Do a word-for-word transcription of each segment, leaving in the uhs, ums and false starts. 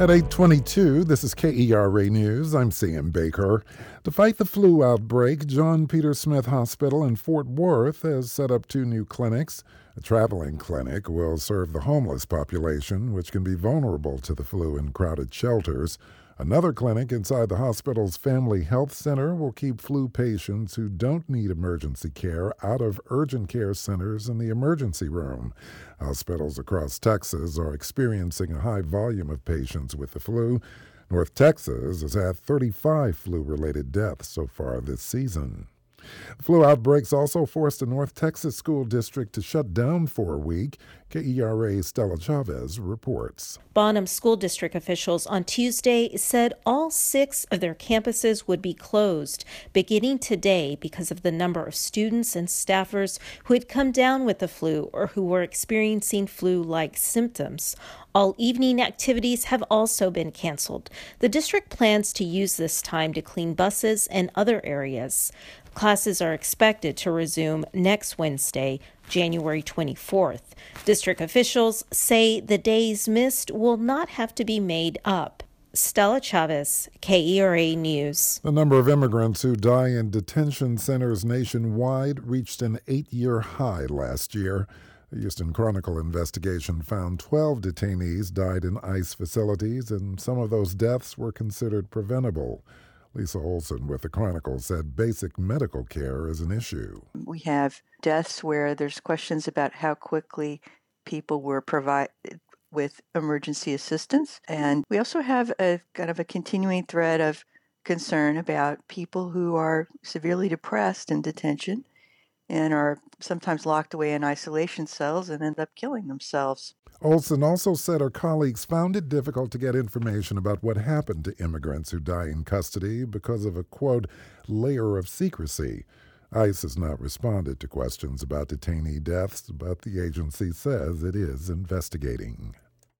At eight twenty-two, this is K E R A News. I'm Sam Baker. To fight the flu outbreak, John Peter Smith Hospital in Fort Worth has set up two new clinics. A traveling clinic will serve the homeless population, which can be vulnerable to the flu in crowded shelters. Another clinic inside the hospital's Family Health Center will keep flu patients who don't need emergency care out of urgent care centers in the emergency room. Hospitals across Texas are experiencing a high volume of patients with the flu. North Texas has had thirty-five flu-related deaths so far this season. The flu outbreaks also forced a North Texas school district to shut down for a week. K E R A's Stella Chavez reports. Bonham School District officials on Tuesday said all six of their campuses would be closed beginning today because of the number of students and staffers who had come down with the flu or who were experiencing flu-like symptoms. All evening activities have also been canceled. The district plans to use this time to clean buses and other areas. Classes are expected to resume next Wednesday, January twenty-fourth. District officials say the days missed will not have to be made up. Stella Chavez, K E R A News. The number of immigrants who die in detention centers nationwide reached an eight-year high last year. The Houston Chronicle investigation found twelve detainees died in ICE facilities, and some of those deaths were considered preventable. Lisa Olson with the Chronicle said basic medical care is an issue. We have deaths where there's questions about how quickly people were provided with emergency assistance. And we also have a kind of a continuing thread of concern about people who are severely depressed in detention and are sometimes locked away in isolation cells and end up killing themselves. Olson also said her colleagues found it difficult to get information about what happened to immigrants who die in custody because of a, quote, layer of secrecy. ICE has not responded to questions about detainee deaths, but the agency says it is investigating.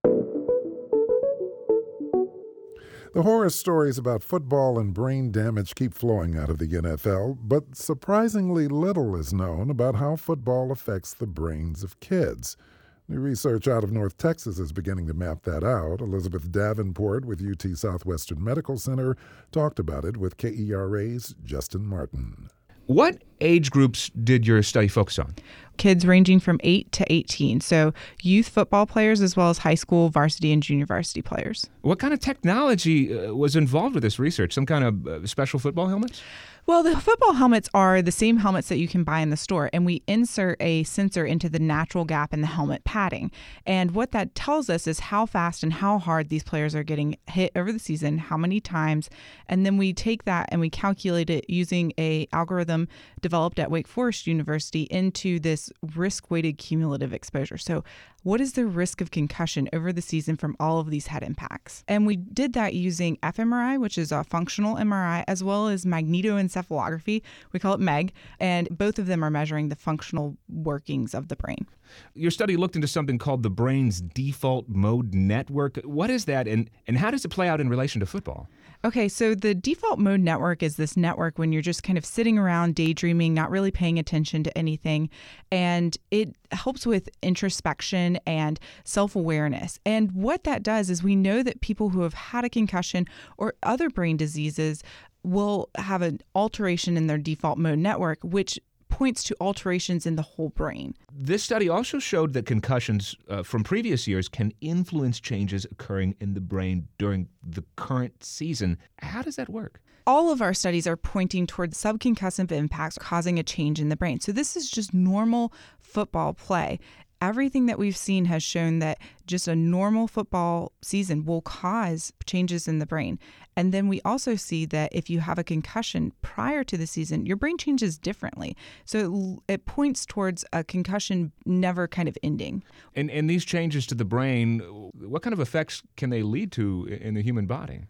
The horror stories about football and brain damage keep flowing out of the N F L, but surprisingly little is known about how football affects the brains of kids. New research out of North Texas is beginning to map that out. Elizabeth Davenport with U T Southwestern Medical Center talked about it with K E R A's Justin Martin. What age groups did your study focus on? Kids ranging from eight to eighteen, so youth football players as well as high school, varsity, and junior varsity players. What kind of technology uh, was involved with this research? Some kind of uh, special football helmets? Well, the football helmets are the same helmets that you can buy in the store, and we insert a sensor into the natural gap in the helmet padding. And what that tells us is how fast and how hard these players are getting hit over the season, how many times, and then we take that and we calculate it using a algorithm developed at Wake Forest University into this risk-weighted cumulative exposure. So what is the risk of concussion over the season from all of these head impacts? And we did that using fMRI, which is a functional M R I, as well as magnetoencephalography. We call it MEG, and both of them are measuring the functional workings of the brain. Your study looked into something called the brain's default mode network. What is that, and, and how does it play out in relation to football? Okay, so the default mode network is this network when you're just kind of sitting around daydreaming, not really paying attention to anything, and it helps with introspection and self-awareness. And what that does is we know that people who have had a concussion or other brain diseases will have an alteration in their default mode network, which points to alterations in the whole brain. This study also showed that concussions uh, from previous years can influence changes occurring in the brain during the current season. How does that work? All of our studies are pointing toward subconcussive impacts causing a change in the brain. So this is just normal football play. Everything that we've seen has shown that just a normal football season will cause changes in the brain. And then we also see that if you have a concussion prior to the season, your brain changes differently. So it, it points towards a concussion never kind of ending. And, and these changes to the brain, what kind of effects can they lead to in the human body?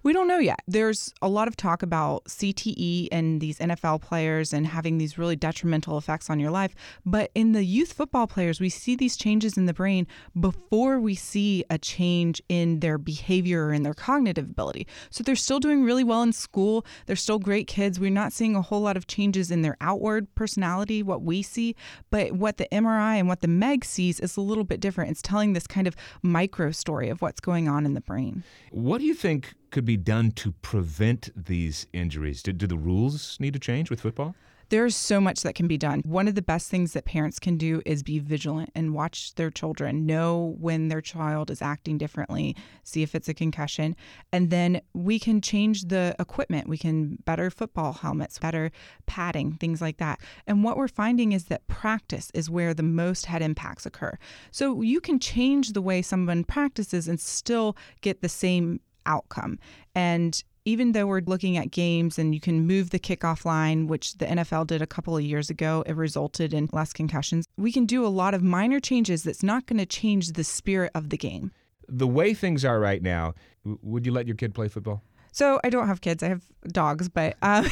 We don't know yet. There's a lot of talk about C T E and these N F L players and having these really detrimental effects on your life. But in the youth football players, we see these changes in the brain before we see a change in their behavior or in their cognitive ability. So they're still doing really well in school. They're still great kids. We're not seeing a whole lot of changes in their outward personality, what we see. But what the M R I and what the Meg sees is a little bit different. It's telling this kind of micro story of what's going on in the brain. What do you think could be done to prevent these injuries? Do, do the rules need to change with football? There's so much that can be done. One of the best things that parents can do is be vigilant and watch their children, know when their child is acting differently, see if it's a concussion. And then we can change the equipment. We can better football helmets, better padding, things like that. And what we're finding is that practice is where the most head impacts occur. So you can change the way someone practices and still get the same outcome. And even though we're looking at games and you can move the kickoff line, which the N F L did a couple of years ago, it resulted in less concussions. We can do a lot of minor changes that's not going to change the spirit of the game. The way things are right now, w- would you let your kid play football? So I don't have kids. I have dogs, but um,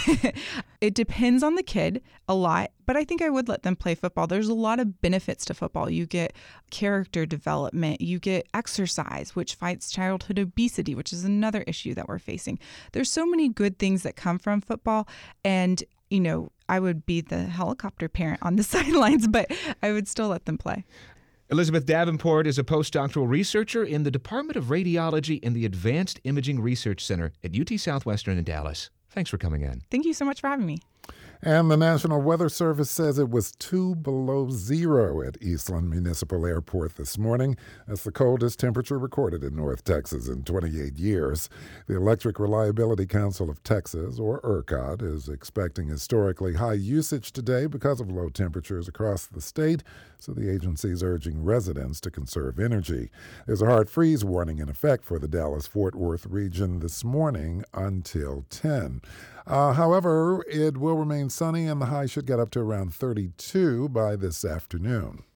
it depends on the kid a lot. But I think I would let them play football. There's a lot of benefits to football. You get character development. You get exercise, which fights childhood obesity, which is another issue that we're facing. There's so many good things that come from football. And, you know, I would be the helicopter parent on the sidelines, but I would still let them play. Elizabeth Davenport is a postdoctoral researcher in the Department of Radiology in the Advanced Imaging Research Center at U T Southwestern in Dallas. Thanks for coming in. Thank you so much for having me. And the National Weather Service says it was two below zero at Eastland Municipal Airport this morning. That's the coldest temperature recorded in North Texas in twenty-eight years. The Electric Reliability Council of Texas, or ERCOT, is expecting historically high usage today because of low temperatures across the state, so the agency is urging residents to conserve energy. There's a hard freeze warning in effect for the Dallas-Fort Worth region this morning until ten. Uh, however, it will remain sunny and the high should get up to around thirty-two by this afternoon.